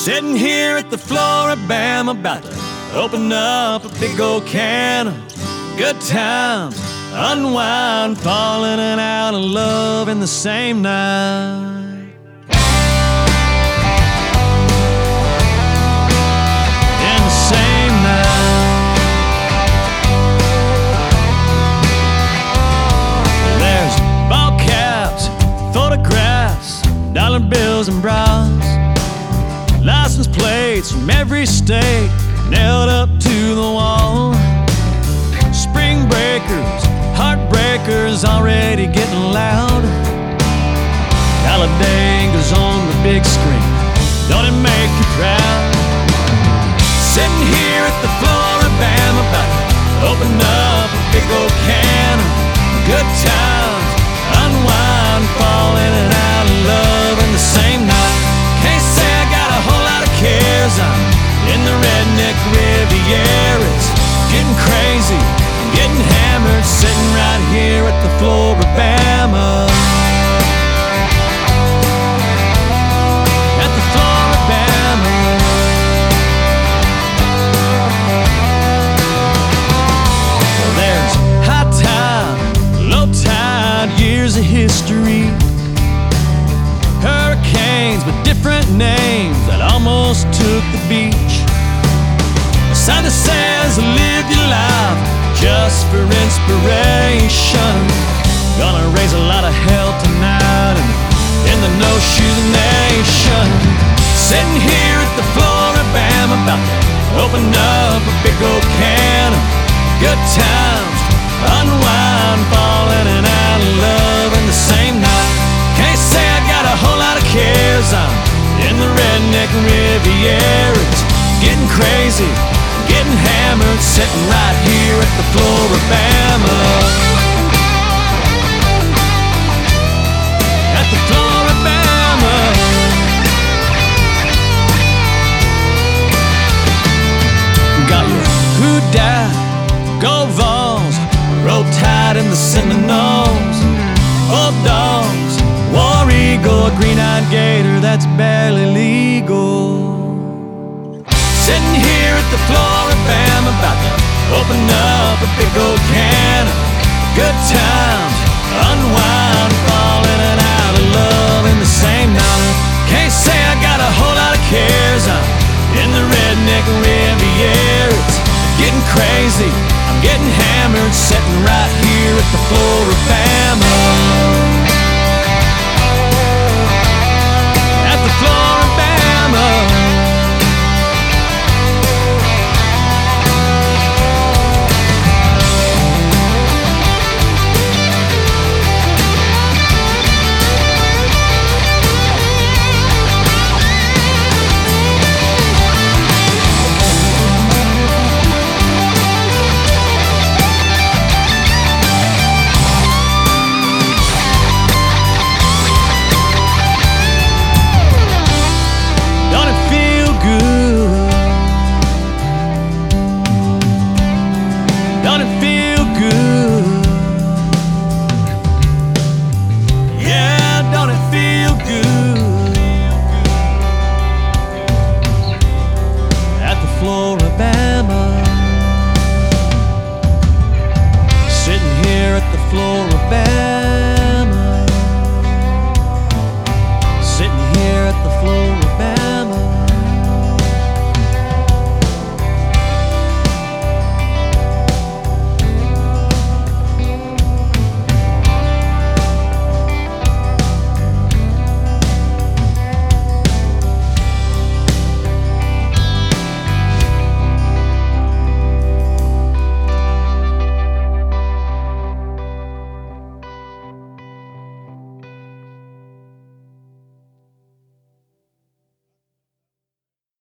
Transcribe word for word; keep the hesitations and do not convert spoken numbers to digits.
Sitting here at the Flora-Bama, about to open up a big old can of good times, unwind, falling in and out of love in the same night. In the same night. There's ball caps, photographs, dollar bills and bras, license plates from every state nailed up to the wall. Spring breakers, heartbreakers already getting loud. Talladaga's on the big screen, don't it make you proud? Sitting here at the Flora-Bama, about to open up a big old can of good times, unwind, fall in and out of love in the same night. Can't say I got a whole lot of cares, I'm in the redneck Riviera. It's getting crazy, I'm getting hammered, sitting right here at the Flora-Bama. At the Flora-Bama. Well, there's high tide, low tide, years of history, hurricanes with different names that almost took the beach. A sign that says live your life just for inspiration. Gonna raise a lot of hell tonight in, in the No Shoes Nation. Sitting here at the Flora-Bama, about to open up a big old can of good times, unwind, fall in and out of love in the same night. Can't say I got a whole lot of cares, I'm in the redneck Riviera. It's getting crazy, getting hammered, sitting right here at the Flora-Bama. At the Flora-Bama. Got your Who Died, Gold Vols, Roll Tide in the Seminoles, Old Dogs, War Eagle, a green-eyed gator that's barely legal. Sitting here at the Flora-Bama, about to open up a big old can of good times, unwind, fall in and out of love in the same night. Can't say I got a whole lot of cares, I'm in the redneck Riviera. It's getting crazy, I'm getting hammered, sitting right here at the Flora-Bama.